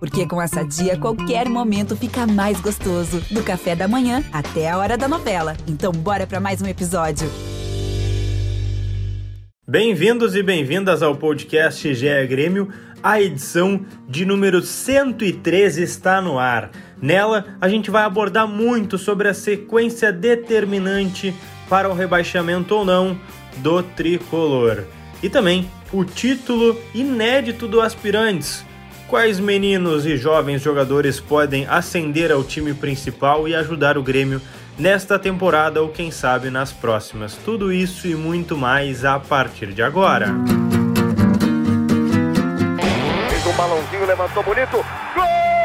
Porque com a Sadia, qualquer momento fica mais gostoso. Do café da manhã até a hora da novela. Então bora pra mais um episódio. Bem-vindos e bem-vindas ao podcast GE Grêmio. A edição de número 113 está no ar. Nela, a gente vai abordar muito sobre a sequência determinante para o rebaixamento ou não do tricolor. E também o título inédito do Aspirantes. Quais meninos e jovens jogadores podem ascender ao time principal e ajudar o Grêmio nesta temporada ou quem sabe nas próximas? Tudo isso e muito mais a partir de agora. Fez um balãozinho, levantou bonito. Gol!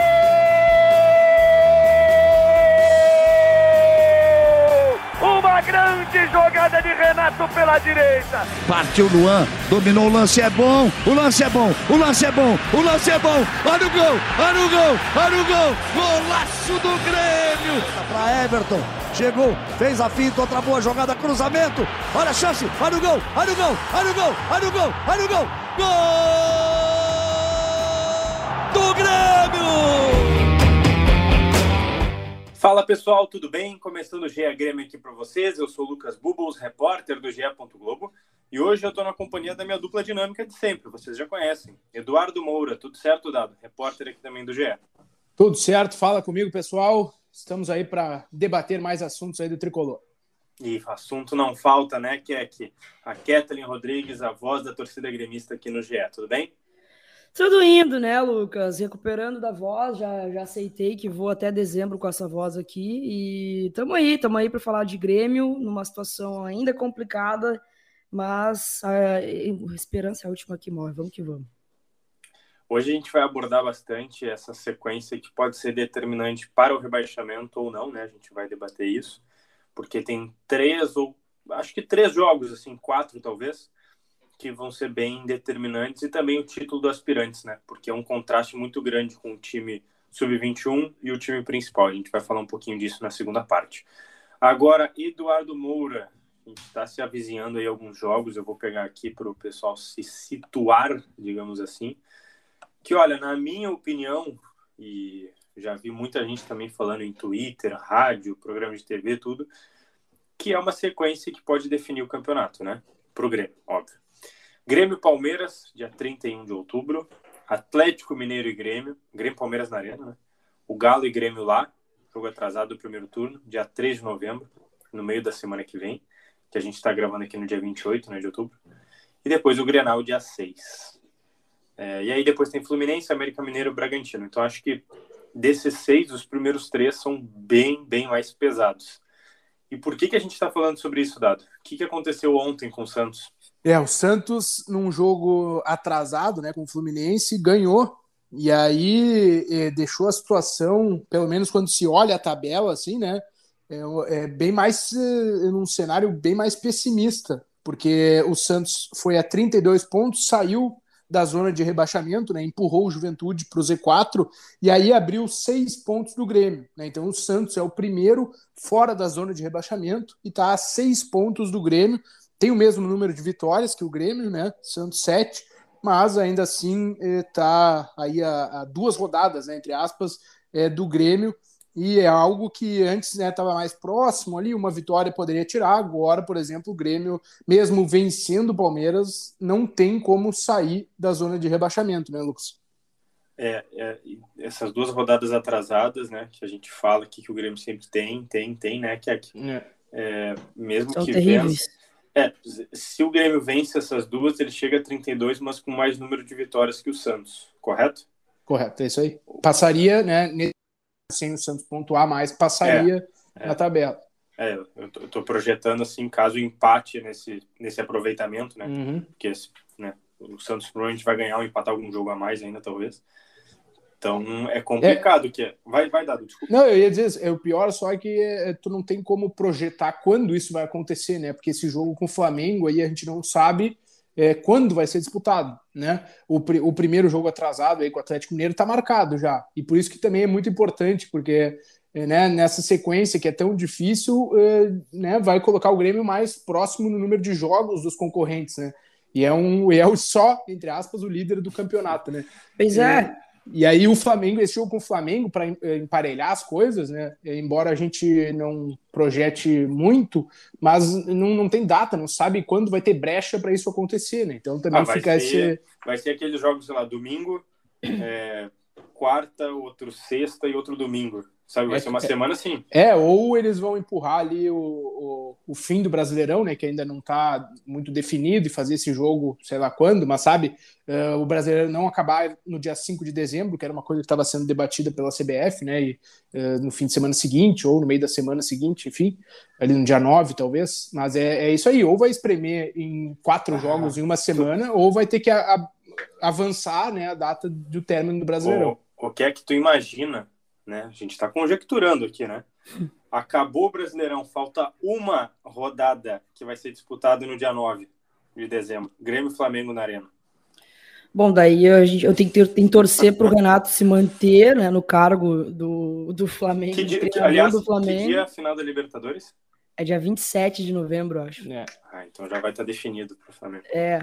Uma grande jogada de Renato pela direita. Partiu Luan, dominou, o lance é bom, o lance é bom, o lance é bom, o lance é bom. Olha o gol, olha o gol, olha o gol. Golaço do Grêmio. Para Everton, chegou, fez a finta, outra boa jogada, cruzamento. Olha a chance, olha o gol, olha o gol, olha o gol, olha o gol, olha o gol. Gol do Grêmio! Fala pessoal, tudo bem? Começando o GE Grêmio aqui para vocês, eu sou o Lucas Bubbles, repórter do GE. Globo, e hoje eu estou na companhia da minha dupla dinâmica de sempre, vocês já conhecem, Eduardo Moura. Tudo certo, Dado? Repórter aqui também do GE. Tudo certo, fala comigo pessoal, estamos aí para debater mais assuntos aí do Tricolor. E assunto não falta, né, Kek? A Kathleen Rodrigues, a voz da torcida gremista aqui no GE, tudo bem? Tudo indo, né, Lucas? Recuperando da voz, já aceitei que vou até dezembro com essa voz aqui. E tamo aí para falar de Grêmio, numa situação ainda complicada, mas a esperança é a última que morre. Vamos que vamos. Hoje a gente vai abordar bastante essa sequência que pode ser determinante para o rebaixamento ou não, né? A gente vai debater isso, porque tem acho que três jogos, assim, 4 talvez, que vão ser bem determinantes, e também o título do Aspirantes, né? Porque é um contraste muito grande com o time sub-21 e o time principal. A gente vai falar um pouquinho disso na segunda parte. Agora, Eduardo Moura, a gente está se avizinhando aí alguns jogos, eu vou pegar aqui para o pessoal se situar, digamos assim, que olha, na minha opinião, e já vi muita gente também falando em Twitter, rádio, programa de TV, tudo, que é uma sequência que pode definir o campeonato, né? Pro Grêmio, óbvio. Grêmio Palmeiras, dia 31 de outubro. Atlético Mineiro e Grêmio. Grêmio Palmeiras na Arena, né? O Galo e Grêmio lá. Jogo atrasado do primeiro turno, dia 3 de novembro, no meio da semana que vem, que a gente está gravando aqui no dia 28, né, de outubro. E depois o Grenal, dia 6. E aí depois tem Fluminense, América Mineiro e Bragantino. Então acho que desses 6, os primeiros 3 são bem mais pesados. E por que a gente está falando sobre isso, Dado? O que aconteceu ontem com o Santos? O Santos, num jogo atrasado, né, com o Fluminense, ganhou, e aí deixou a situação, pelo menos quando se olha a tabela, assim, né, bem mais, num cenário bem mais pessimista, porque o Santos foi a 32 pontos, saiu da zona de rebaixamento, né, empurrou o Juventude para o Z4, e aí abriu 6 pontos do Grêmio, né, então o Santos é o primeiro fora da zona de rebaixamento, e está a 6 pontos do Grêmio. Tem o mesmo número de vitórias que o Grêmio, né? Santos 7, mas ainda assim está aí a 2 rodadas, né, entre aspas, do Grêmio, e é algo que antes estava mais próximo ali, uma vitória poderia tirar. Agora, por exemplo, o Grêmio, mesmo vencendo o Palmeiras, não tem como sair da zona de rebaixamento, né, Lucas? Essas 2 rodadas atrasadas, né, que a gente fala aqui que o Grêmio sempre tem, né, que aqui, mesmo são que terríveis. vença. Se o Grêmio vence essas 2, ele chega a 32, mas com mais número de vitórias que o Santos, correto? Correto, é isso aí. Passaria, né, sem o Santos pontuar mais, passaria na tabela. Eu tô projetando, assim, caso empate nesse aproveitamento, né? Porque né, o Santos provavelmente vai ganhar ou empatar algum jogo a mais ainda, talvez. Então é complicado. Vai dar, desculpa. Não, eu ia dizer, o pior só é que tu não tem como projetar quando isso vai acontecer, né? Porque esse jogo com o Flamengo aí a gente não sabe quando vai ser disputado, né? O primeiro jogo atrasado aí com o Atlético Mineiro tá marcado já, e por isso que também é muito importante, porque né, nessa sequência que é tão difícil, né, vai colocar o Grêmio mais próximo no número de jogos dos concorrentes, né? E é só, entre aspas, o líder do campeonato, né? Pois é. E aí o Flamengo, esse jogo com o Flamengo, para emparelhar as coisas, né? Embora a gente não projete muito, mas não tem data, não sabe quando vai ter brecha para isso acontecer, né? Então também vai ser aqueles jogos, sei lá, domingo, quarta, outro sexta e outro domingo. Sabe, vai ser uma semana assim. Ou eles vão empurrar ali o fim do Brasileirão, né, que ainda não está muito definido, e fazer esse jogo, sei lá quando, mas sabe, o Brasileirão não acabar no dia 5 de dezembro, que era uma coisa que estava sendo debatida pela CBF, né, e no fim de semana seguinte, ou no meio da semana seguinte, enfim, ali no dia 9, talvez, mas é isso aí, ou vai espremer em 4 jogos em uma semana, ou vai ter que avançar, né, a data do término do Brasileirão. O que é que tu imagina, né? A gente está conjecturando aqui, né? Acabou o Brasileirão, falta uma rodada que vai ser disputada no dia 9 de dezembro. Grêmio e Flamengo na Arena. Bom, daí eu tenho que torcer para o Renato se manter, né, no cargo do Flamengo. Aliás, do Flamengo. Que dia é a final da Libertadores? É dia 27 de novembro, eu acho. Então já vai estar definido para o Flamengo.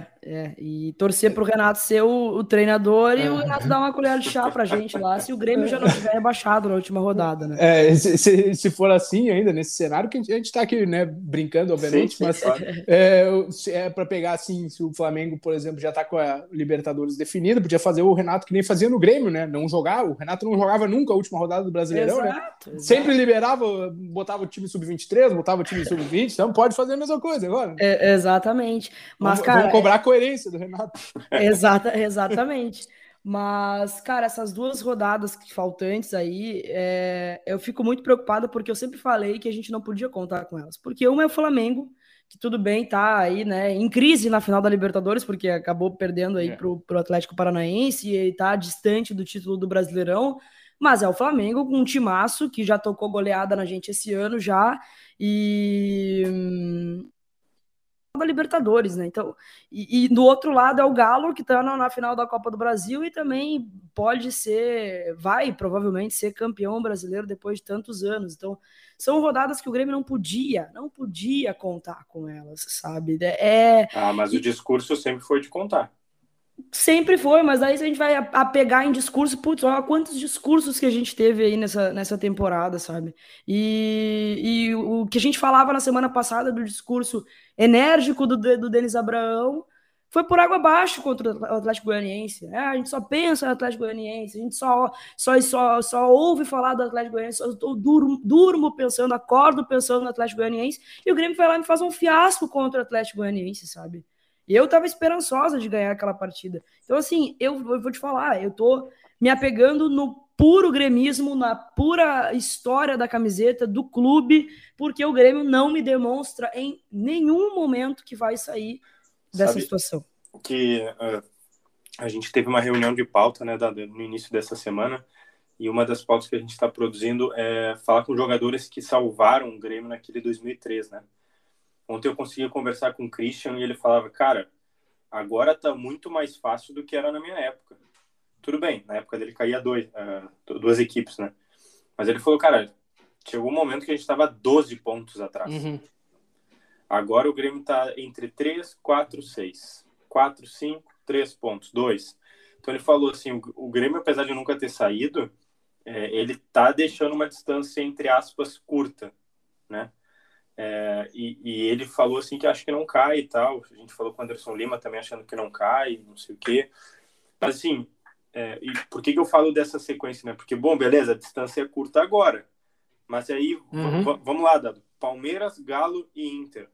E torcer para o Renato ser o treinador e o Renato dar uma colher de chá pra gente lá, se o Grêmio já não tiver rebaixado na última rodada, né? Se for assim ainda, nesse cenário, que a gente tá aqui, né, brincando, obviamente, sim, mas claro. Para pegar assim, se o Flamengo, por exemplo, já tá com a Libertadores definida, podia fazer o Renato que nem fazia no Grêmio, né? Não jogar, o Renato não jogava nunca a última rodada do Brasileirão, exato. Sempre liberava, botava o time sub-23, botava o time sub-20, então pode fazer a mesma coisa agora. Exatamente. Mas, vamos cobrar a coerência do Renato. Exatamente. Mas, cara, essas 2 rodadas faltantes aí, eu fico muito preocupada porque eu sempre falei que a gente não podia contar com elas. Porque uma é o Flamengo, que tudo bem, tá aí, né, em crise na final da Libertadores, porque acabou perdendo aí pro Atlético Paranaense e tá distante do título do Brasileirão. Mas é o Flamengo com um timaço que já tocou goleada na gente esse ano já, e da Libertadores, né? Então, e do outro lado é o Galo, que tá na final da Copa do Brasil e também vai provavelmente ser campeão brasileiro depois de tantos anos. Então, são rodadas que o Grêmio não podia contar com elas, sabe? Mas o discurso sempre foi de contar. Sempre foi, mas aí se a gente vai apegar em discurso, putz, olha quantos discursos que a gente teve aí nessa temporada, sabe? E o que a gente falava na semana passada do discurso enérgico do Denis Abraão foi por água abaixo contra o Atlético Goianiense. A gente só pensa no Atlético Goianiense, a gente só ouve falar do Atlético Goianiense, eu durmo pensando, acordo pensando no Atlético Goianiense, e o Grêmio vai lá e me faz um fiasco contra o Atlético Goianiense, sabe? E eu tava esperançosa de ganhar aquela partida. Então, assim, eu vou te falar, eu tô me apegando no puro gremismo, na pura história da camiseta, do clube, porque o Grêmio não me demonstra em nenhum momento que vai sair dessa situação. Que a gente teve uma reunião de pauta, né, no início dessa semana, e uma das pautas que a gente está produzindo é falar com jogadores que salvaram o Grêmio naquele 2003, né? Ontem eu consegui conversar com o Christian e ele falava, cara, agora tá muito mais fácil do que era na minha época. Tudo bem, na época dele caía 2 equipes, né? Mas ele falou, cara, chegou um momento que a gente tava 12 pontos atrás. Uhum. Agora o Grêmio tá entre 3, 4, 6. 4, 5, 3 pontos, 2. Então ele falou assim, o Grêmio, apesar de nunca ter saído, ele tá deixando uma distância, entre aspas, curta, né? E ele falou assim que acha que não cai e tal. A gente falou com o Anderson Lima também achando que não cai, não sei o quê. Mas assim, e por que eu falo dessa sequência, né? Porque, bom, beleza, a distância é curta agora. Mas aí, vamos lá, Dado. Palmeiras, Galo e Inter.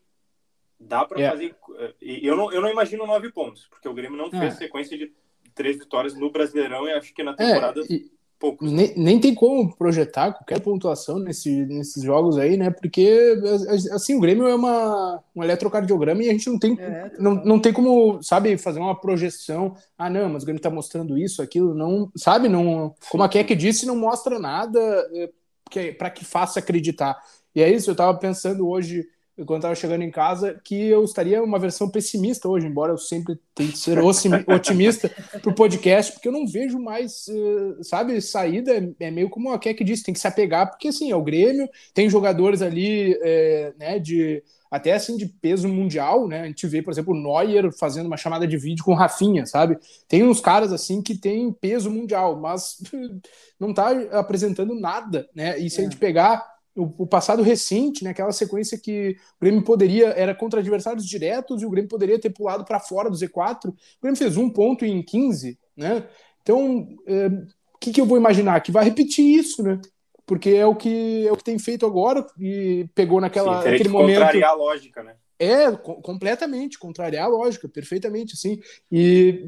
Dá para fazer... Eu não imagino 9 pontos, porque o Grêmio não fez sequência de 3 vitórias no Brasileirão e acho que na temporada... poucos. Nem tem como projetar qualquer pontuação nesses jogos aí, né? Porque, assim, o Grêmio é um eletrocardiograma e a gente não tem como, sabe, fazer uma projeção. Não, mas o Grêmio tá mostrando isso, aquilo, não, sabe? Não, como a Keck disse, não mostra nada para que faça acreditar. E é isso, eu tava pensando hoje, quando eu tava chegando em casa, que eu estaria uma versão pessimista hoje, embora eu sempre tente ser otimista pro podcast, porque eu não vejo mais, sabe, saída, é meio como a Keck disse, tem que se apegar, porque assim, é o Grêmio, tem jogadores ali, né, de até assim de peso mundial, né? A gente vê, por exemplo, o Neuer fazendo uma chamada de vídeo com o Rafinha, sabe? Tem uns caras assim que tem peso mundial, mas não tá apresentando nada, né? E se a gente pegar o passado recente, né, aquela sequência que o Grêmio era contra adversários diretos e o Grêmio poderia ter pulado para fora do Z4, o Grêmio fez 1 ponto em 15, né? Então, o que eu vou imaginar? Que vai repetir isso, né? Porque é o que tem feito agora e pegou naquele momento. Contrariar a lógica, né? Completamente, contrariar a lógica, perfeitamente, assim. E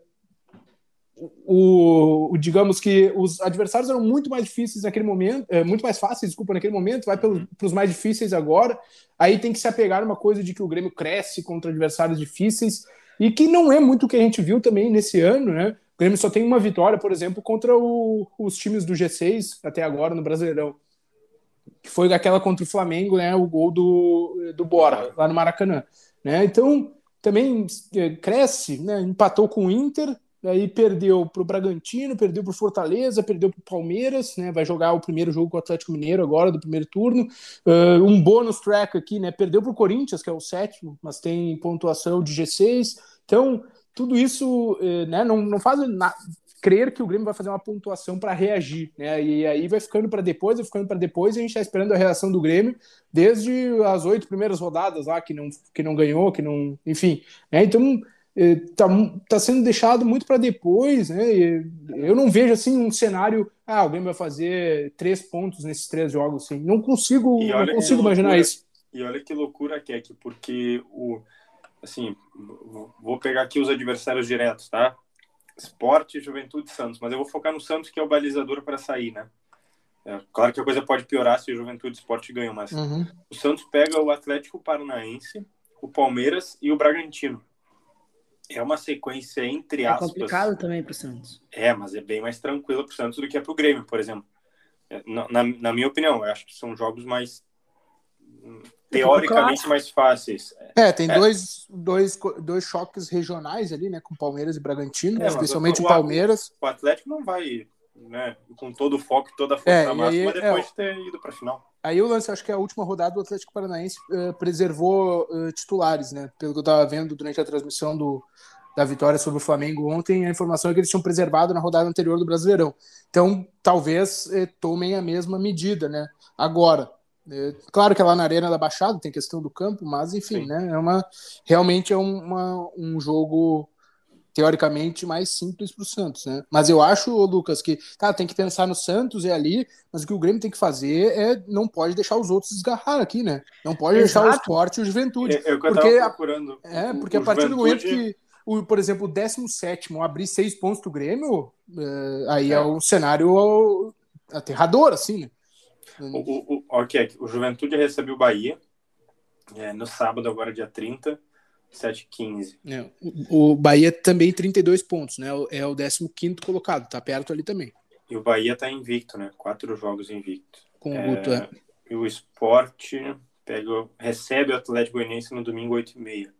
digamos que os adversários eram muito mais difíceis naquele momento, muito mais fáceis, desculpa, naquele momento, vai para os mais difíceis agora. Aí tem que se apegar numa coisa de que o Grêmio cresce contra adversários difíceis, e que não é muito o que a gente viu também nesse ano, né? O Grêmio só tem uma vitória, por exemplo, contra os times do G6 até agora no Brasileirão, que foi aquela contra o Flamengo, né? O gol do Bora, lá no Maracanã, né? Então, também cresce, né? Empatou com o Inter, aí perdeu para o Bragantino, perdeu para o Fortaleza, perdeu para o Palmeiras, né? Vai jogar o primeiro jogo com o Atlético Mineiro agora, do primeiro turno. Um bônus track aqui, né? Perdeu para o Corinthians, que é o 7º, mas tem pontuação de G6. Então, tudo isso, né, não faz crer que o Grêmio vai fazer uma pontuação para reagir, né? E aí vai ficando para depois, e a gente está esperando a reação do Grêmio desde as 8 primeiras rodadas lá, que não ganhou, que não... Enfim, né? Então... Tá sendo deixado muito para depois, né? Eu não vejo assim um cenário, o Grêmio vai fazer 3 pontos nesses 3 jogos, assim. Não consigo imaginar isso. E olha que loucura que é aqui, porque assim, vou pegar aqui os adversários diretos, tá? Sport, Juventude e Santos, mas eu vou focar no Santos, que é o balizador para sair, né? Claro que a coisa pode piorar se o Juventude e Sport ganham, mas o Santos pega o Atlético Paranaense, o Palmeiras e o Bragantino. É uma sequência, entre aspas... É complicado também para o Santos. Mas é bem mais tranquilo para o Santos do que é para o Grêmio, por exemplo. Na minha opinião, eu acho que são jogos mais... teoricamente mais fáceis. Tem dois choques regionais ali, né? Com Palmeiras e Bragantino, especialmente o Palmeiras. O Atlético não vai, né, com todo o foco e toda a força máxima depois de ter ido para a final. Aí o lance, acho que a última rodada do Atlético Paranaense preservou titulares, né? Pelo que eu estava vendo durante a transmissão da vitória sobre o Flamengo ontem, a informação é que eles tinham preservado na rodada anterior do Brasileirão. Então, talvez tomem a mesma medida, né? Agora, claro que é lá na Arena da Baixada tem questão do campo, mas enfim, né? Realmente é um jogo teoricamente mais simples para o Santos, né? Mas eu acho, Lucas, que tem que pensar no Santos ali, mas o que o Grêmio tem que fazer não pode deixar os outros desgarrar aqui, né? Não pode deixar o Sport e o Juventude. Porque a partir do momento que por exemplo, o 17º abrir 6 pontos do Grêmio, aí é um cenário aterrador, assim, né? O Juventude recebeu o Bahia no sábado, agora dia 30, 7h15. O Bahia também 32 pontos, né? É o 15º colocado, tá perto ali também. E o Bahia tá invicto, né? 4 jogos invicto. Com o Guto, E o Sport recebe o Atlético Goianiense no domingo, 8h30.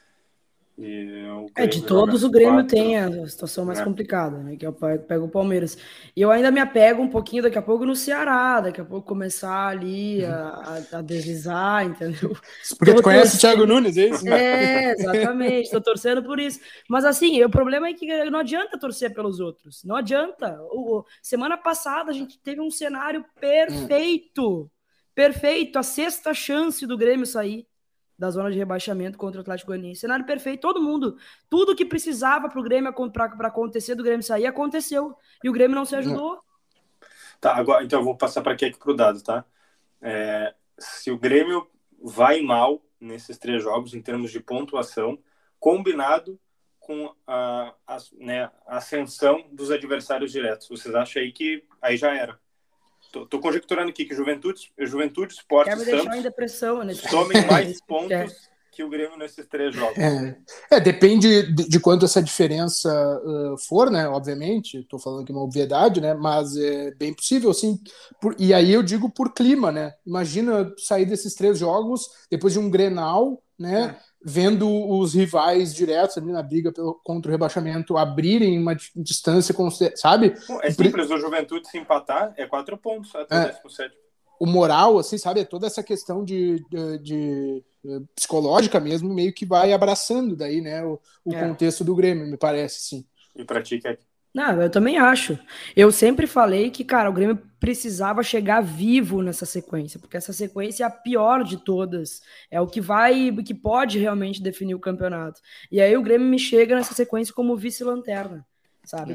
De todos o Grêmio tem a situação mais complicada, né? Que é pega o Palmeiras. E eu ainda me apego um pouquinho daqui a pouco no Ceará, daqui a pouco começar ali a deslizar, entendeu? Porque tu conhece o Thiago Nunes, é isso? Exatamente, estou torcendo por isso. Mas assim, o problema é que não adianta torcer pelos outros, não adianta. Semana passada a gente teve um cenário perfeito, a 6ª chance do Grêmio sair da zona de rebaixamento contra o Atlético Goianiense. Cenário perfeito, tudo que precisava para o Grêmio para acontecer do Grêmio sair, aconteceu. E o Grêmio não se ajudou. Tá, agora, então eu vou passar para aqui pro dado, tá? Se o Grêmio vai mal nesses 3 jogos, em termos de pontuação, combinado com a ascensão dos adversários diretos, vocês acham aí que aí já era? Tô conjecturando aqui que Juventude, Sport e Santos em depressão, somem mais pontos que o Grêmio nesses 3 jogos. Depende de quanto essa diferença for, né? Obviamente, estou falando aqui uma obviedade, né? Mas é bem possível, assim. E aí eu digo por clima, né? Imagina sair desses 3 jogos depois de um Grenal, né? Vendo os rivais diretos ali na briga contra o rebaixamento abrirem uma distância, sabe? É simples, o Juventude se empatar 4 pontos até o 17º. O moral, assim, sabe? É toda essa questão de psicológica mesmo, meio que vai abraçando daí, né, o contexto do Grêmio, me parece, sim. E pra ti, Kek? Não, eu também acho. Eu sempre falei que, cara, o Grêmio precisava chegar vivo nessa sequência, porque essa sequência é a pior de todas. É o que pode realmente definir o campeonato. E aí o Grêmio me chega nessa sequência como vice-lanterna, sabe?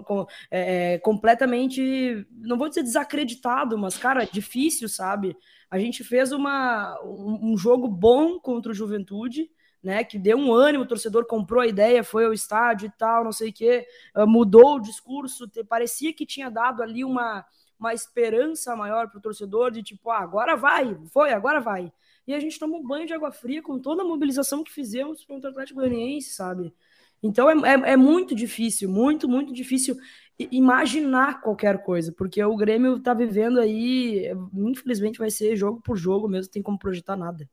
Completamente, não vou dizer desacreditado, mas, cara, difícil, sabe? A gente fez um jogo bom contra o Juventude, né, que deu um ânimo, o torcedor comprou a ideia, foi ao estádio e tal, não sei o quê, mudou o discurso, parecia que tinha dado ali uma esperança maior para o torcedor, de tipo, agora vai, agora vai. E a gente tomou um banho de água fria com toda a mobilização que fizemos contra o Atlético Goianiense, sabe? Então é muito difícil, muito, muito difícil imaginar qualquer coisa, porque o Grêmio tá vivendo aí, infelizmente vai ser jogo por jogo mesmo, tem como projetar nada.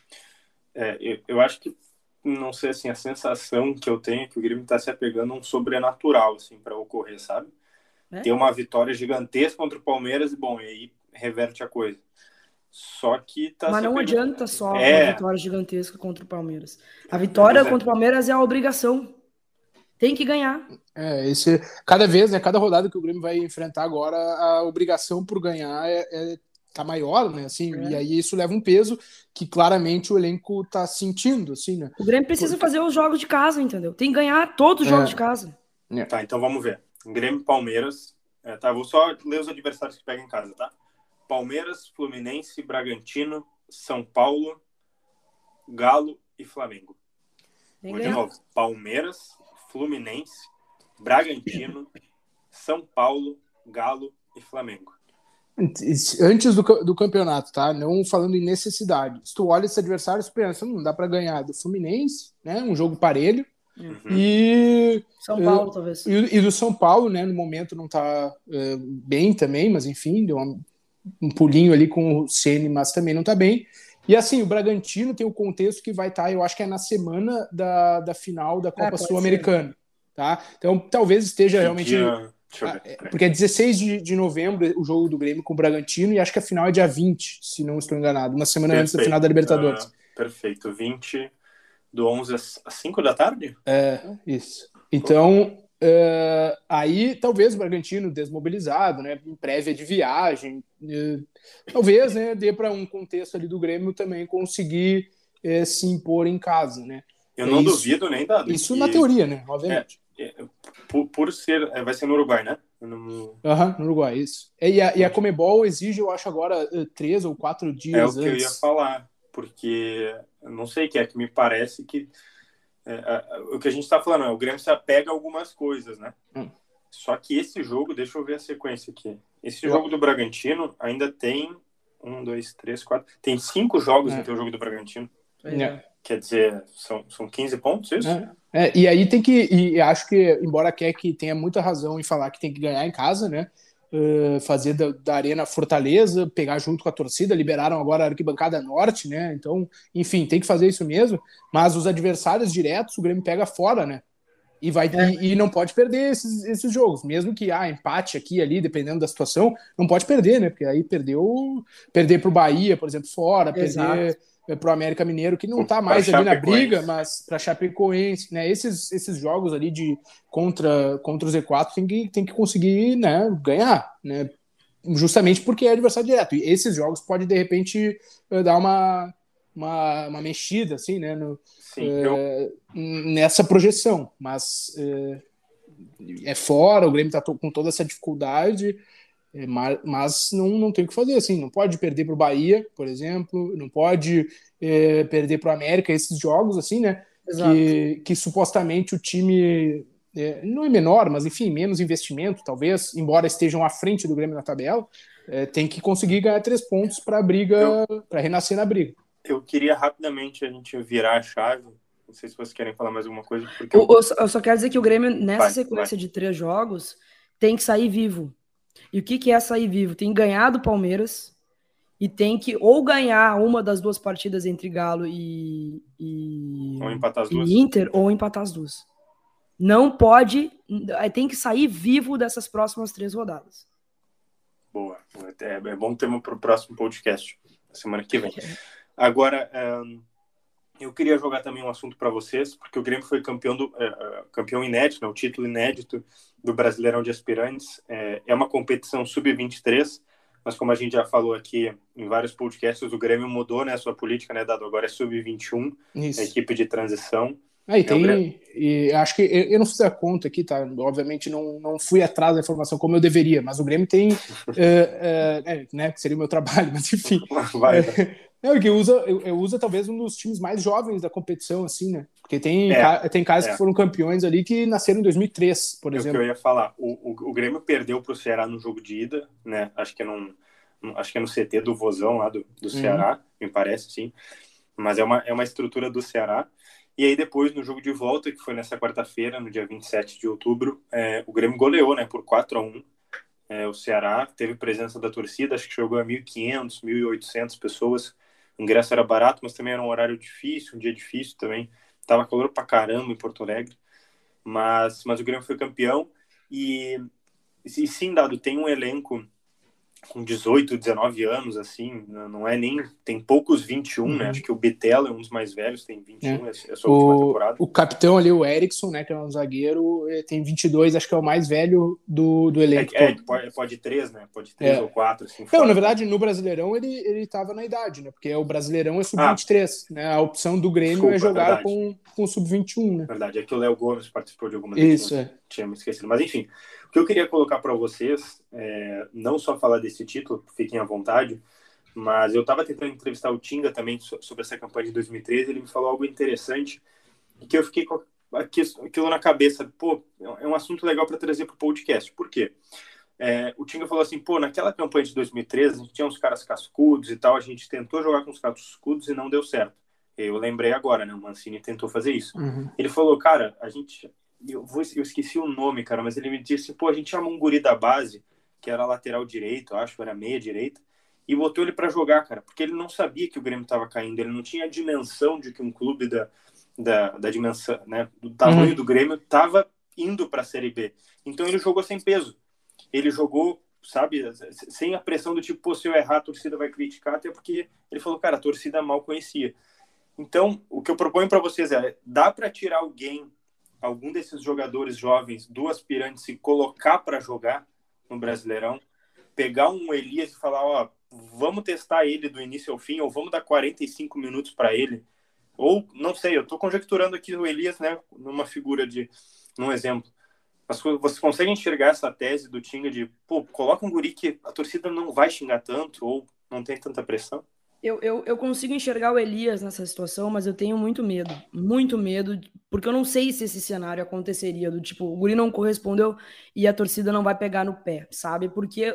Eu acho que, não sei, assim, a sensação que eu tenho é que o Grêmio está se apegando a um sobrenatural, assim, para ocorrer, sabe? Ter uma vitória gigantesca contra o Palmeiras e, bom, e aí reverte a coisa. Só que tá. Mas não adianta só uma vitória gigantesca contra o Palmeiras. A vitória contra o Palmeiras é a obrigação. Tem que ganhar. Cada vez, né, cada rodada que o Grêmio vai enfrentar agora, a obrigação por ganhar tá maior, né, assim, e aí isso leva um peso que claramente o elenco tá sentindo, assim, né. O Grêmio precisa fazer os jogos de casa, entendeu? Tem que ganhar todos os jogos de casa. Tá, então vamos ver. Grêmio, Palmeiras, vou só ler os adversários que pegam em casa, tá? Palmeiras, Fluminense, Bragantino, São Paulo, Galo e Flamengo. Vou de novo. Palmeiras, Fluminense, Bragantino, São Paulo, Galo e Flamengo. Antes do campeonato, tá? Não falando em necessidade. Se tu olha esses adversários, pensa, não dá pra ganhar do Fluminense, né? Um jogo parelho. E São Paulo, talvez. E do São Paulo, né? No momento não tá bem também, mas enfim, deu um pulinho ali com o Ceni, mas também não tá bem. E assim, o Bragantino tem o contexto que vai estar, eu acho que é na semana da final da Copa Sul-Americana, tá? Então talvez esteja realmente... Porque é 16 de novembro o jogo do Grêmio com o Bragantino e acho que a final é dia 20, se não estou enganado, uma semana antes da final da Libertadores. Perfeito, 20 do 11 às 5 da tarde? Isso. Então, aí talvez o Bragantino desmobilizado, né, em prévia de viagem, talvez, né, dê para um contexto ali do Grêmio também conseguir se impor em casa, né. Eu não duvido nem, Dado. Isso na teoria, né, obviamente. Por ser... vai ser no Uruguai, né? No Uruguai, isso. E a Conmebol exige, eu acho, agora 3 ou 4 dias antes. É o que eu ia falar, porque eu não sei, que me parece que o que a gente tá falando o Grêmio se apega a algumas coisas, né? Só que esse jogo, deixa eu ver a sequência aqui. Esse jogo do Bragantino ainda tem 1, 2, 3, 4... Tem 5 jogos no teu jogo do Bragantino. Quer dizer, são 15 pontos, isso? E aí tem que... E acho que, embora Keck tenha muita razão em falar que tem que ganhar em casa, né? Fazer da Arena Fortaleza, pegar junto com a torcida, liberaram agora a Arquibancada Norte, né? Então, enfim, tem que fazer isso mesmo. Mas os adversários diretos, o Grêmio pega fora, né? E não pode perder esses jogos. Mesmo que empate aqui e ali, dependendo da situação, não pode perder, né? Porque aí perder pro Bahia, por exemplo, fora, perder pro América Mineiro, que não tá mais ali na briga, mas pra Chapecoense, né? Esses jogos ali contra o Z4 tem que conseguir, né, ganhar, né? Justamente porque é adversário direto. E esses jogos podem, de repente, dar uma mexida, assim, né? Nessa projeção. Mas é fora, o Grêmio tá com toda essa dificuldade, mas não tem o que fazer, assim, não pode perder para o Bahia, por exemplo, não pode perder para o América, esses jogos, assim, né, que supostamente o time não é menor, mas enfim, menos investimento, talvez, embora estejam à frente do Grêmio na tabela, tem que conseguir ganhar 3 pontos para renascer na briga. Eu queria rapidamente a gente virar a chave. Não sei se vocês querem falar mais alguma coisa. Porque eu só quero dizer que o Grêmio, nessa sequência de 3 jogos, tem que sair vivo. E o que é sair vivo? Tem que ganhar do Palmeiras e tem que ou ganhar uma das 2 partidas entre Galo e empatar as duas. Inter, ou empatar as 2. Não pode... Tem que sair vivo dessas próximas 3 rodadas. Boa. É bom tema para o próximo podcast, semana que vem. Agora, eu queria jogar também um assunto para vocês, porque o Grêmio foi campeão inédito, né, o título inédito do Brasileirão de Aspirantes. É uma competição sub-23, mas como a gente já falou aqui em vários podcasts, o Grêmio mudou, né, a sua política, né, Dado? Agora é sub-21, a equipe de transição. E acho que eu não fiz a conta aqui, tá? Obviamente não fui atrás da informação como eu deveria, mas o Grêmio tem, né, que seria o meu trabalho, mas enfim. Que usa talvez um dos times mais jovens da competição, assim, né? Porque tem caras que foram campeões ali que nasceram em 2003, por exemplo. É o que eu ia falar. O Grêmio perdeu para o Ceará no jogo de ida, né? Acho que é no CT do Vozão lá do Ceará, me parece, sim. Mas é uma estrutura do Ceará. E aí depois, no jogo de volta, que foi nessa quarta-feira, no dia 27 de outubro, o Grêmio goleou, né, por 4-1. O Ceará teve presença da torcida, acho que chegou a 1.500, 1.800 pessoas. O ingresso era barato, mas também era um horário difícil, um dia difícil também. Tava calor pra caramba em Porto Alegre. Mas o Grêmio foi campeão. E sim, Dado, tem um elenco com 18, 19 anos, assim, não é nem... Tem poucos 21, né? Acho que o Bitelo é um dos mais velhos, tem 21, é a sua última temporada. O capitão ali, o Erickson, né, que é um zagueiro, tem 22, acho que é o mais velho do elenco. Pode 3, né? Pode 3 ou 4, assim. Não, na verdade, no Brasileirão ele tava na idade, né? Porque o Brasileirão é sub-23, né? A opção do Grêmio é jogar com sub-21, né? Verdade, é que o Léo Gomes participou de alguma Isso, tinha me esquecido. Mas, enfim, o que eu queria colocar para vocês, não só falar desse título, fiquem à vontade, mas eu estava tentando entrevistar o Tinga também sobre essa campanha de 2013, ele me falou algo interessante, que eu fiquei com aquilo na cabeça. Pô, é um assunto legal para trazer para o podcast. Por quê? O Tinga falou assim, pô, naquela campanha de 2013, a gente tinha uns caras cascudos e tal, a gente tentou jogar com os cascudos e não deu certo. Eu lembrei agora, né? O Mancini tentou fazer isso. Ele falou, cara, eu esqueci o nome, cara, mas ele me disse, pô, a gente chamou um guri da base, que era lateral direito, acho, era meia direita, e botou ele para jogar, cara, porque ele não sabia que o Grêmio estava caindo, ele não tinha a dimensão de que um clube da dimensão, né, do tamanho do Grêmio estava indo para a Série B. Então ele jogou sem peso. Ele jogou, sabe, sem a pressão do tipo, pô, se eu errar, a torcida vai criticar, até porque ele falou, cara, a torcida mal conhecia. Então, o que eu proponho para vocês dá para tirar algum desses jogadores jovens do aspirante se colocar para jogar no Brasileirão, pegar um Elias e falar, ó, vamos testar ele do início ao fim, ou vamos dar 45 minutos para ele, ou, não sei, eu tô conjecturando aqui o Elias, né, num exemplo, mas vocês conseguem enxergar essa tese do Tinga de, pô, coloca um guri que a torcida não vai xingar tanto, ou não tem tanta pressão? Eu consigo enxergar o Elias nessa situação, mas eu tenho muito medo, porque eu não sei se esse cenário aconteceria, do tipo, o guri não correspondeu e a torcida não vai pegar no pé, sabe? Porque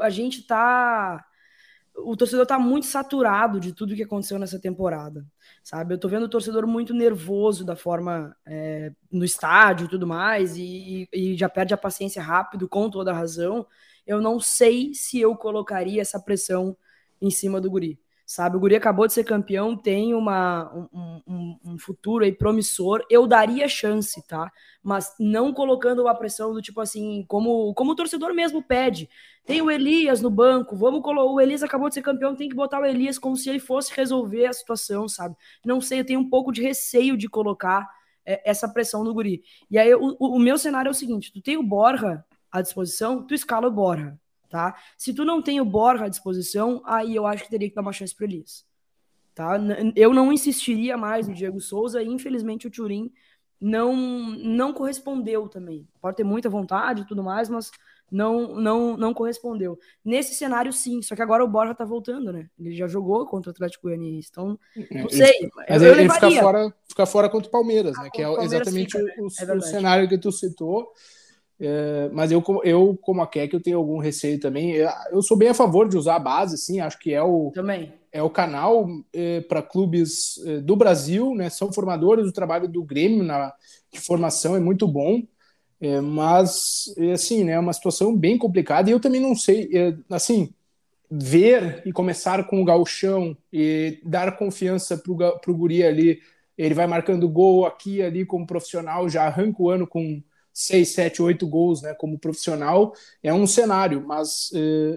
o torcedor tá muito saturado de tudo que aconteceu nessa temporada, sabe? Eu tô vendo o torcedor muito nervoso da forma no estádio e tudo mais, e já perde a paciência rápido, com toda a razão. Eu não sei se eu colocaria essa pressão em cima do guri. Sabe, o guri acabou de ser campeão, tem um futuro aí promissor, eu daria chance, tá? Mas não colocando a pressão do tipo assim, como o torcedor mesmo pede. Tem o Elias no banco, o Elias acabou de ser campeão, tem que botar o Elias como se ele fosse resolver a situação, sabe? Não sei, eu tenho um pouco de receio de colocar essa pressão no guri. E aí o meu cenário é o seguinte, tu tem o Borja à disposição, tu escala o Borja. Tá? Se tu não tem o Borja à disposição, aí eu acho que teria que dar uma chance para o Elias. Tá? Eu não insistiria mais no Diego Souza e infelizmente o Thurim não correspondeu também. Pode ter muita vontade e tudo mais, mas não correspondeu. Nesse cenário, sim. Só que agora o Borja tá voltando, né? Ele já jogou contra o Atlético Goianiense. Então, não sei. Mas ele fica fora contra o Palmeiras, né? Que é exatamente o cenário que tu citou. Mas eu como a Keck, eu tenho algum receio também. Eu sou bem a favor de usar a base, sim, acho que é o canal para clubes do Brasil, né? São formadores, o trabalho do Grêmio de formação é muito bom, mas assim, né, é uma situação bem complicada, e eu também não sei, assim, ver e começar com o gauchão e dar confiança pro guri ali, ele vai marcando gol aqui e ali como profissional, já arranca o ano com 6, 7, 8 gols, né, como profissional, é um cenário, mas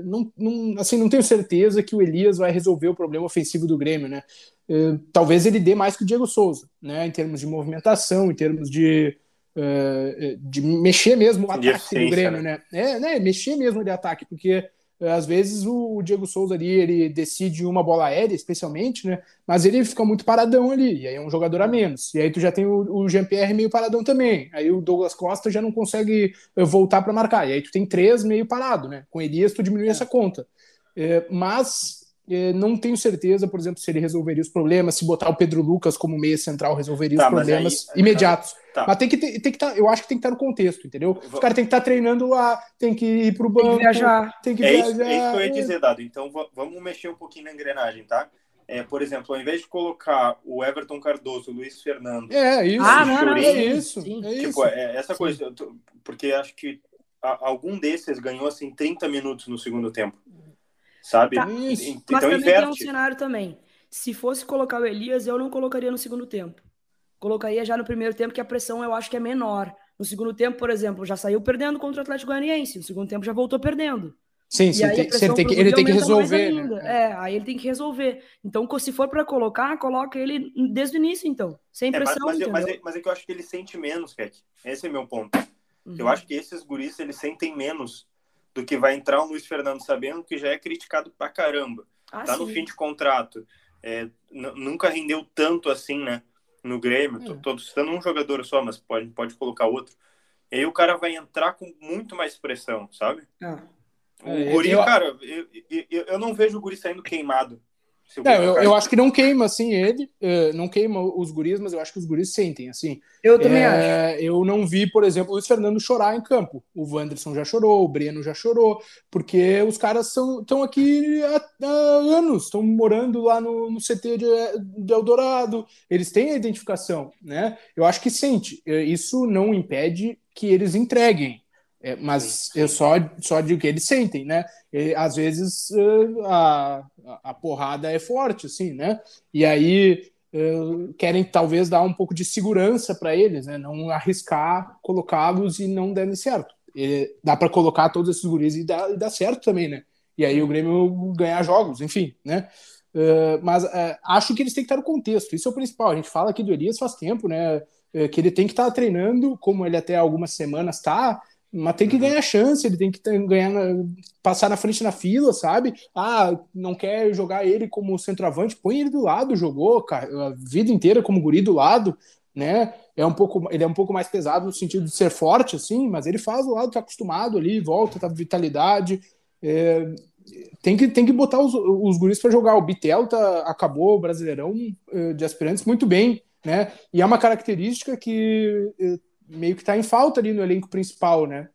não tenho certeza que o Elias vai resolver o problema ofensivo do Grêmio, né? Talvez ele dê mais que o Diego Souza, né, em termos de movimentação, em termos de mexer mesmo o ataque do Grêmio, né? Mexer mesmo de ataque, porque às vezes o Diego Souza ali, ele decide uma bola aérea, especialmente, né? Mas ele fica muito paradão ali, e aí é um jogador a menos. E aí tu já tem o Jean-Pierre meio paradão também. Aí o Douglas Costa já não consegue voltar para marcar. E aí tu tem 3 meio parado, né? Com Elias tu diminui essa conta. Mas não tenho certeza, por exemplo, se ele resolveria os problemas, se botar o Pedro Lucas como meia central resolveria os problemas imediatos. Tá. Mas tem que eu acho que tem que estar no contexto, entendeu? Os caras tem que estar treinando lá, tem que ir pro banco, tem que viajar. Isso que eu ia dizer, Dado. Então vamos mexer um pouquinho na engrenagem, tá? Por exemplo, ao invés de colocar o Everton Cardoso, o Luiz Fernando... isso. Tipo, essa coisa, porque acho que algum desses ganhou, assim, 30 minutos no segundo tempo. Sabe? Tá. Então mas também inverte. tem um cenário também. Se fosse colocar o Elias, eu não colocaria no segundo tempo. Colocaria já no primeiro tempo, que a pressão eu acho que é menor. No segundo tempo, por exemplo, já saiu perdendo contra o Atlético Goianiense. No segundo tempo já voltou perdendo. Sim, ele tem que resolver. Né? Aí ele tem que resolver. Então, se for para coloca ele desde o início, então. Sem pressão, mas é que eu acho que ele sente menos, Kek. Esse é meu ponto. Eu acho que esses guris, eles sentem menos do que vai entrar um Luiz Fernando, sabendo que já é criticado pra caramba. Tá no fim de contrato. Nunca rendeu tanto assim, né? No Grêmio. Tô citando um jogador só, mas pode colocar outro. E aí o cara vai entrar com muito mais pressão, sabe? O guri, cara, eu não vejo o guri saindo queimado. Eu acho que não queima, assim, ele. Não queima os guris, mas eu acho que os guris sentem, assim. Eu também acho. Eu não vi, por exemplo, o Luiz Fernando chorar em campo. O Wanderson já chorou, o Breno já chorou, porque os caras estão aqui há anos, estão morando lá no CT de Eldorado, eles têm a identificação, né? Eu acho que sente. Isso não impede que eles entreguem. Mas eu só digo que eles sentem, né? Às vezes a porrada é forte, assim, né? E aí querem talvez dar um pouco de segurança para eles, né? Não arriscar colocá-los e não derem certo. Dá para colocar todos esses guris e dá certo também, né? E aí o Grêmio ganhar jogos, enfim, né? Mas acho que eles têm que estar no contexto. Isso é o principal. A gente fala aqui do Elias faz tempo, né? Que ele tem que estar treinando, como ele até algumas semanas está. Mas tem que ganhar chance, ele tem que passar na frente na fila, sabe? Não quer jogar ele como centroavante, põe ele do lado, jogou, cara, a vida inteira como guri do lado, né? Ele é um pouco mais pesado no sentido de ser forte, assim, mas ele faz do lado, tá acostumado ali, volta, tá com vitalidade. Tem que botar os guris para jogar. O Bitel acabou o Brasileirão de aspirantes muito bem, né? E é uma característica que meio que tá em falta ali no elenco principal, né?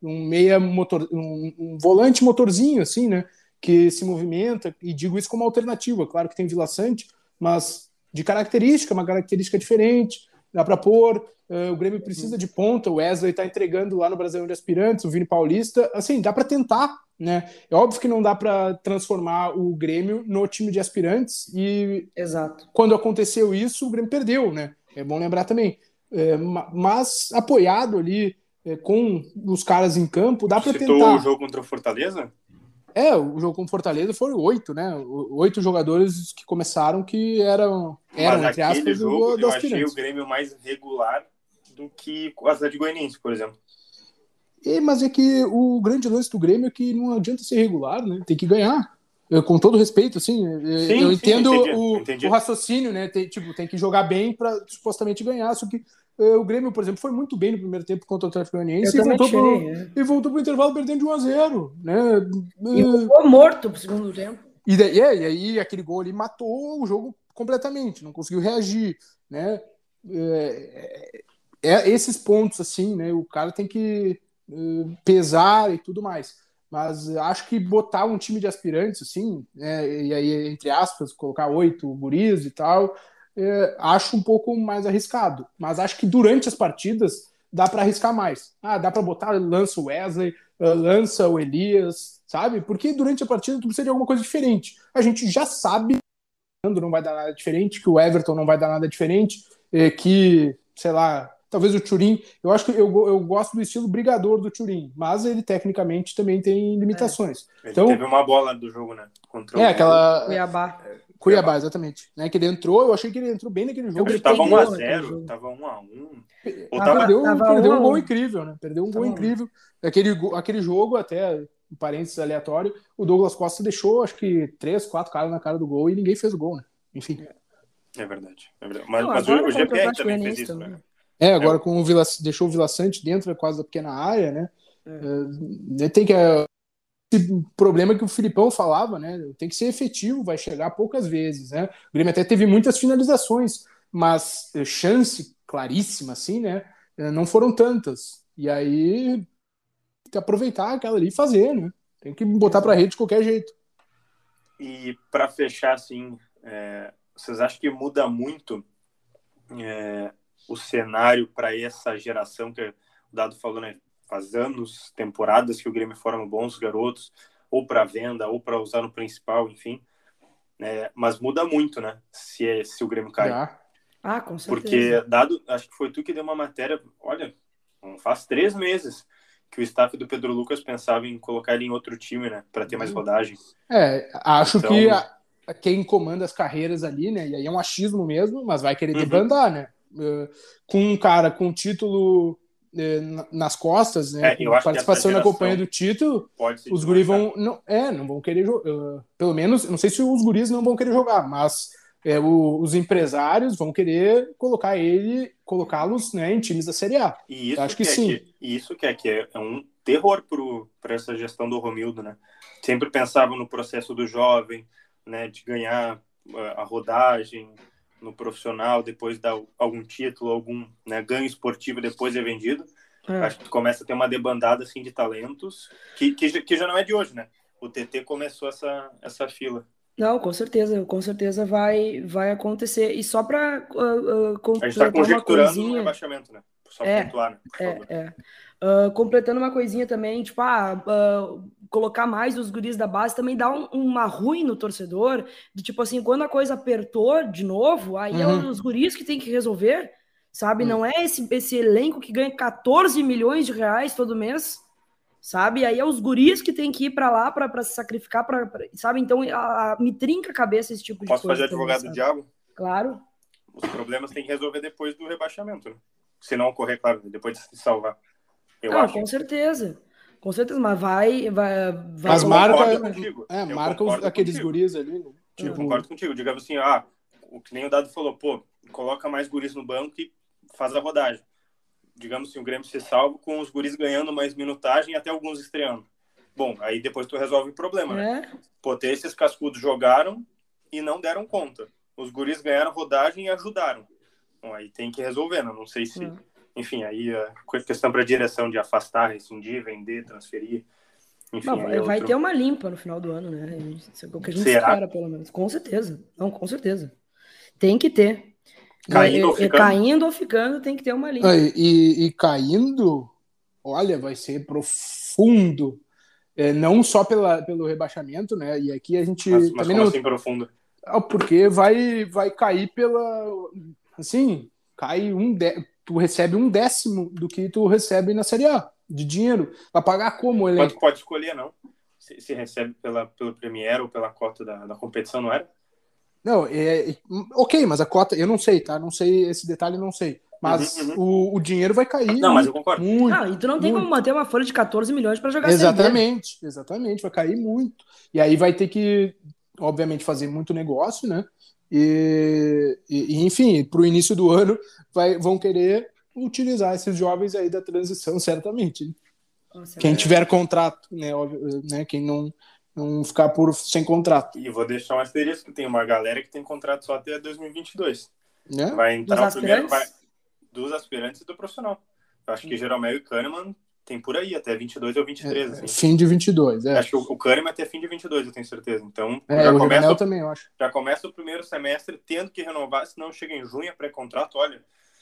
Um volante motorzinho, assim, né? Que se movimenta, e digo isso como alternativa. Claro que tem Vila Sante, mas de característica, uma característica diferente, dá para pôr. O Grêmio precisa de ponta, o Wesley tá entregando lá no Brasileirão de Aspirantes, o Vini Paulista, assim, dá para tentar, né? É óbvio que não dá para transformar o Grêmio no time de aspirantes, e exato. Quando aconteceu isso, o Grêmio perdeu, né? É bom lembrar também. Mas apoiado ali com os caras em campo, dá para tentar. Citou o jogo contra o Fortaleza? O jogo contra o Fortaleza foram 8, né? 8 jogadores que começaram que eram entre aspas, jogo, eu achei o Grêmio mais regular do que o Atlético Goianiense, por exemplo. Mas é que o grande lance do Grêmio é que não adianta ser regular, né? Tem que ganhar. Com todo respeito, assim, eu entendo o raciocínio, né? Tem que jogar bem para supostamente ganhar, só que o Grêmio, por exemplo, foi muito bem no primeiro tempo contra o Atlético Goianiense e voltou pro intervalo perdendo de 1-0, né? E voltou morto pro segundo tempo. E aí aquele gol ali matou o jogo completamente, não conseguiu reagir, né? Esses pontos, assim, né? O cara tem que pesar e tudo mais. Mas acho que botar um time de aspirantes, assim, e aí, entre aspas, colocar 8 guris e tal, acho um pouco mais arriscado. Mas acho que durante as partidas dá para arriscar mais. Dá para botar, lança o Wesley, lança o Elias, sabe? Porque durante a partida tu precisa de alguma coisa diferente. A gente já sabe que o Fernando não vai dar nada diferente, que o Everton não vai dar nada diferente, que, sei lá, Talvez o Thuram, eu acho que eu gosto do estilo brigador do Thuram, mas ele tecnicamente também tem limitações. Ele Então, teve uma bola do jogo, né? Contra aquela Cuiabá. exatamente. Né, que ele entrou, eu achei que ele entrou bem naquele jogo. Ele tava 1-0, tava 1-1. Perdeu um gol incrível, né? Perdeu um gol incrível. Aquele jogo, até, um parênteses aleatório, o Douglas Costa deixou, acho que 3, 4 caras na cara do gol e ninguém fez o gol, né? Enfim. É verdade. Mas o GPR também fez isso, né? Agora com o deixou o Vila Sante dentro quase da pequena área, né? Tem que... Esse problema que o Filipão falava, né? Tem que ser efetivo, vai chegar poucas vezes, né? O Grêmio até teve muitas finalizações, mas chance claríssima, assim, né? Não foram tantas. E aí tem que aproveitar aquela ali e fazer, né? Tem que botar pra rede de qualquer jeito. E para fechar, assim, vocês acham que muda muito o cenário para essa geração que o Dado falou, né? Faz anos, temporadas que o Grêmio forma bons garotos, ou para venda, ou para usar no principal, enfim. Mas muda muito, né? Se o Grêmio cai. Com certeza. Porque, Dado, acho que foi tu que deu uma matéria, olha, faz 3 meses que o staff do Pedro Lucas pensava em colocar ele em outro time, né? Para ter mais rodagem. Acho que quem comanda as carreiras ali, né? E aí é um achismo mesmo, mas vai querer debandar, né? Com um cara com título nas costas, né? Com participação na campanha do título, os guris não vão querer jogar. Pelo menos, não sei se os guris não vão querer jogar, mas os empresários vão querer colocá-los, né, em times da Série A. E isso acho que sim. Isso que é um terror para essa gestão do Romildo, né? Sempre pensava no processo do jovem, né, de ganhar a rodagem no profissional, depois dar algum título, algum, né, ganho esportivo, depois é vendido. Acho que começa a ter uma debandada assim, de talentos, que já não é de hoje, né? O TT começou essa fila. Não, com certeza vai acontecer. E só para a gente está conjecturando um rebaixamento, né? Só pontuar, né? Por favor. Completando uma coisinha também, tipo, colocar mais os guris da base também dá uma ruim no torcedor, de tipo assim, quando a coisa apertou de novo, aí é os guris que tem que resolver, sabe? Não é esse elenco que ganha 14 milhões de reais todo mês, sabe? Aí é os guris que tem que ir pra lá pra se sacrificar, sabe? Então me trinca a cabeça esse tipo de coisa. Posso fazer advogado do diabo? Claro. Os problemas tem que resolver depois do rebaixamento, né? Se não ocorrer, claro, depois de se salvar. Eu acho. Com certeza, mas vai mas marca aqueles guris ali, né? Eu concordo contigo, digamos assim, o que nem o Dado falou, coloca mais guris no banco e faz a rodagem. Digamos assim, o Grêmio se salva com os guris ganhando mais minutagem e até alguns estreando. Bom, aí depois tu resolve o problema, né? Esses cascudos jogaram e não deram conta. Os guris ganharam rodagem e ajudaram. Bom, aí tem que resolver, né? Não sei se... Enfim, aí a questão para a direção de afastar, rescindir, vender, transferir. Enfim, vai ter uma limpa no final do ano, né? Isso é o que a gente espera, pelo menos. Com certeza. Não, com certeza. Tem que ter. Caindo ou ficando, tem que ter uma limpa. E caindo, olha, vai ser profundo. Não só pelo rebaixamento, né? E aqui a gente... Mas também como assim profundo? Porque vai cair assim, cai tu recebe 1/10 do que tu recebe na Série A, de dinheiro. Vai pagar como, elenco? Quanto pode escolher, não? Se recebe pelo Premier ou pela cota da competição, não era? Não, ok, mas a cota, eu não sei, tá? Não sei, esse detalhe não sei. Mas o dinheiro vai cair. Não, mas eu concordo. E tu não tem como manter uma folha de 14 milhões para jogar Exatamente, vai cair muito. E aí vai ter que, obviamente, fazer muito negócio, né? E enfim, para o início do ano vão querer utilizar esses jovens aí da transição, certamente. Né? Quem tiver contrato, né? Quem não ficar sem contrato. E vou deixar um asterisco, tem uma galera que tem contrato só até 2022. Né? Vai entrar o primeiro... dos aspirantes e do profissional. Eu acho que Jeromel e Kahneman tem por aí, até 22 ou 23. Assim. Fim de 22, Acho que o Kahneman até fim de 22, eu tenho certeza. Então, o Jeromel também, eu acho. Já começa o primeiro semestre tendo que renovar, senão chega em junho, é pré-contrato, olha...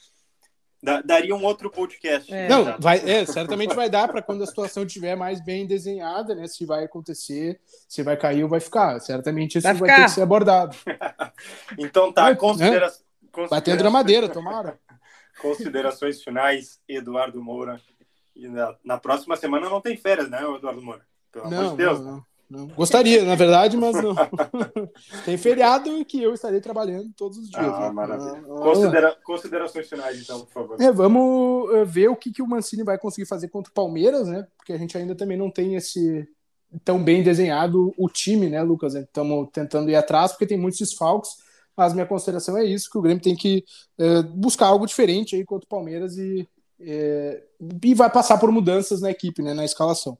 Daria um outro podcast. Não, certamente vai dar para quando a situação estiver mais bem desenhada, né? Se vai acontecer, se vai cair ou vai ficar. Certamente isso vai ter que ser abordado. Então tá, Batendo na madeira, tomara. Considerações finais, Eduardo Moura. E na próxima semana não tem férias, né, Eduardo Moura? Pelo amor de Deus. Não. Gostaria, na verdade, mas não. Tem feriado que eu estarei trabalhando todos os dias. Maravilha. Considerações finais, então, por favor. Vamos ver o que o Mancini vai conseguir fazer contra o Palmeiras, né? Porque a gente ainda também não tem esse tão bem desenhado o time, né, Lucas? Estamos tentando ir atrás porque tem muitos desfalques, mas minha consideração é isso, que o Grêmio tem que buscar algo diferente aí contra o Palmeiras e vai passar por mudanças na equipe, né, na escalação.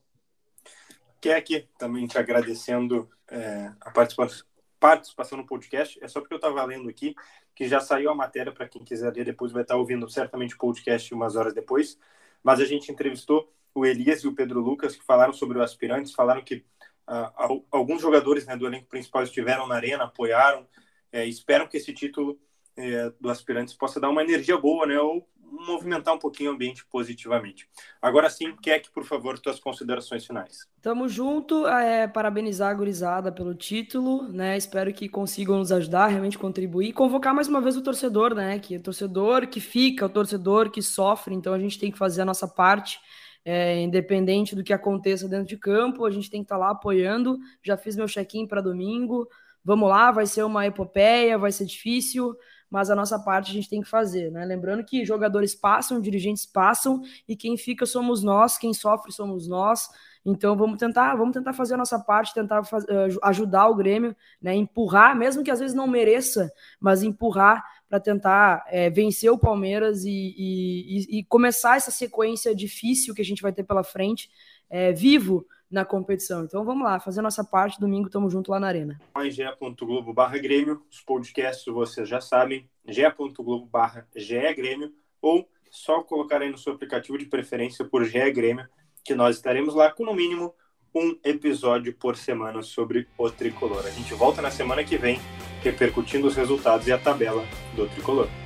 Aqui também te agradecendo a participação no podcast. É só porque eu estava lendo aqui que já saiu a matéria, para quem quiser ler depois vai estar ouvindo certamente o podcast umas horas depois, mas a gente entrevistou o Elias e o Pedro Lucas, que falaram sobre os aspirantes, falaram que alguns jogadores, né, do elenco principal estiveram na arena, apoiaram, esperam que esse título do aspirantes possa dar uma energia boa, né, ou movimentar um pouquinho o ambiente positivamente. Agora sim, Keck, por favor, tuas considerações finais. Tamo junto, parabenizar a gurizada pelo título, né? Espero que consigam nos ajudar, realmente contribuir, e convocar mais uma vez o torcedor, né? Que é o torcedor que fica, o torcedor que sofre, então a gente tem que fazer a nossa parte, independente do que aconteça dentro de campo, a gente tem que estar lá apoiando. Já fiz meu check-in para domingo, vamos lá, vai ser uma epopeia, vai ser difícil, mas a nossa parte a gente tem que fazer, né? Lembrando que jogadores passam, dirigentes passam, e quem fica somos nós, quem sofre somos nós. Então vamos tentar fazer a nossa parte, tentar ajudar o Grêmio, né? Empurrar, mesmo que às vezes não mereça, mas empurrar para tentar vencer o Palmeiras e começar essa sequência difícil que a gente vai ter pela frente, vivo na competição. Então vamos lá, fazer a nossa parte, domingo tamo junto lá na Arena. Em ge.globo/Grêmio, os podcasts vocês já sabem, ge.globo/GE-Grêmio, ou só colocar aí no seu aplicativo de preferência por GE Grêmio, que nós estaremos lá com no mínimo um episódio por semana sobre o Tricolor. A gente volta na semana que vem repercutindo os resultados e a tabela do Tricolor.